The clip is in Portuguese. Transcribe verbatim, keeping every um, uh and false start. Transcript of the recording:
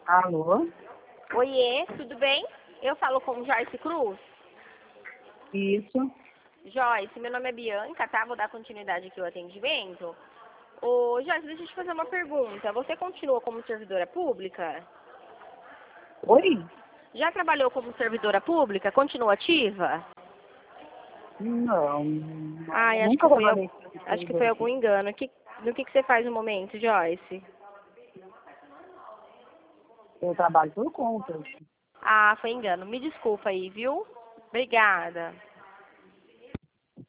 Alô? Oiê, tudo bem? Eu falo com Joyce Cruz. Isso. Joyce, meu nome é Bianca, tá? Vou dar continuidade aqui ao atendimento. Ô, Joyce, deixa eu te fazer uma pergunta. Você continua como servidora pública? Oi? Já trabalhou como servidora pública? Continua ativa? Não. Ai, acho que Nunca foi, al- trabalhei com acho que foi algum engano. Que, no que, que você faz no momento, Joyce? Eu trabalho por conta. Ah, foi engano. Me desculpa aí, viu? Obrigada.